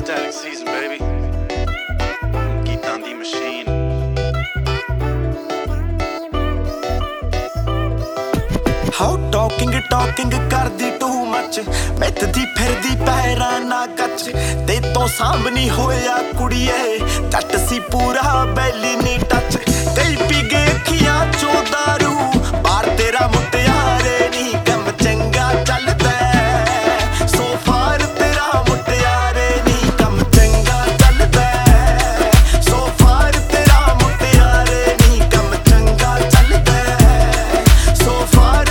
Static season, baby. Geetan the machine. How talking ਕਰਦੀ too much ਮਿੱਤਦੀ ਫਿਰਦੀ ਪੈਰਾਂ ਨਾ ਕੱਚ ਤੇ ਤੋਂ ਸਾਹਮਣੀ ਹੋਇਆ ਕੁੜੀਏ ਜੱਟ ਸੀ ਪੂਰਾ ਬੈਲੀ ਨੀ ਟੱਚ ਕਈ ਪੀ ਗਏ ਅੱਖੀਆਂ ਚੋਂ ਦਾਰੂ ਬਾਹਰ ਤੇਰਾ ਮੁਟਿਆਰੇ ਨੀ ਕੰਮ ਚੰਗਾ ਚੱਲਦਾ ਸੋ ਫਾਰ ਤੇਰਾ ਮੁਟਿਆਰੇ ਨੀ ਕੰਮ ਚੰਗਾ ਚੱਲਦਾ ਸੋ ਫਾਰ ਤੇਰਾ ਮੁਟਿਆਰੇ ਨੀ ਕੰਮ ਚੰਗਾ ਚੱਲਦਾ ਸੋ ਫਾਰ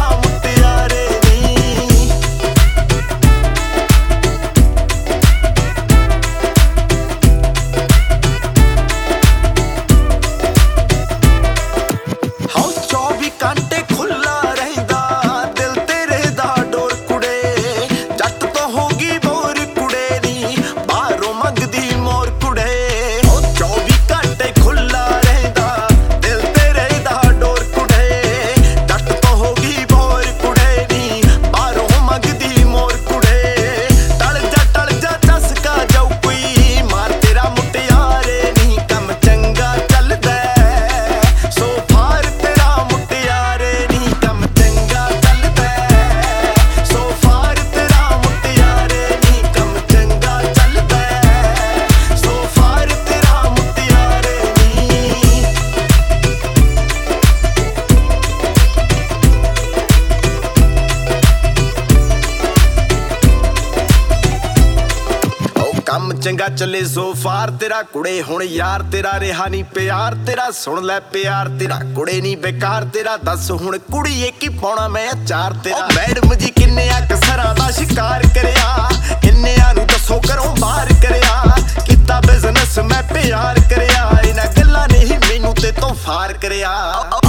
ਕਾਂਟੇ ਖੁੱਲਾ ਰਹਿੰਦਾ ਦਿਲ ਤੇਰੇ ਦਾ ਡੋਰ ਕੁੜੇ ਜੱਟ ਤੋਂ ਹੋ ਗਈ ਬੋਰ ਕੁੜੇ ਨੀ ਬਾਹਰੋਂ ਮੰਗਦੀ ਮੋਰ ਕੁੜੇ ਉਹ 24 ਘੰਟੇ ਖੁੱਲਾ ਰਹਿੰਦਾ ਦਿਲ ਤੇਰੇ ਦਾ ਡੋਰ ਕੁੜੇ ਜੱਟ ਤੋਂ ਹੋ ਗਈ ਬੋਰ ਕੁੜੇ ਨੀ ਬਾਹਰੋਂ ਮੰਗਦੀ ਮੋਰ ਕੁੜੇ ਟਲ ਜਾ ਚਸਕਾ ਜਾਊ ਕੋਈ ਮਾਰ ਤੇਰਾ ਮੁਟਿਆਰੇ ਨੀ ਕੰਮ ਚੰਗਾ ਚੱਲਦਾ ਸੋ ਫਾਰ ਕੰਮ ਚੰਗਾ ਚੱਲੇ ਸੋ ਫਾਰ ਤੇਰਾ ਕੁੜੇ ਹੁਣ ਯਾਰ ਤੇਰਾ ਰਿਹਾ ਨਹੀਂ ਪਿਆਰ ਤੇਰਾ ਸੁਣ ਲੈ ਪਿਆਰ ਤੇਰਾ ਕੁੜੇ ਨਹੀਂ ਬੇਕਾਰ ਤੇਰਾ ਦੱਸ ਹੁਣ ਕੁੜੀਏ ਕੀ ਪਾਉਣਾ ਮੈਂ ਅਚਾਰ ਤੇਰਾ ਮੈਡਮ ਜੀ ਕਿੰਨਿਆਂ ਕਸਰਾਂ ਦਾ ਸ਼ਿਕਾਰ ਕਰਿਆ ਕਿੰਨਿਆਂ ਨੂੰ ਦੱਸੋ ਘਰੋਂ ਬਾਹਰ ਕਰਿਆ ਕੀਤਾ ਬਿਜ਼ਨਸ ਮੈਂ ਪਿਆਰ ਕਰਿਆ ਇਹਨਾਂ ਗੱਲਾਂ ਨੇ ਹੀ ਮੈਨੂੰ ਤੇ ਤੋਂ ਫਾਰ ਕਰਿਆ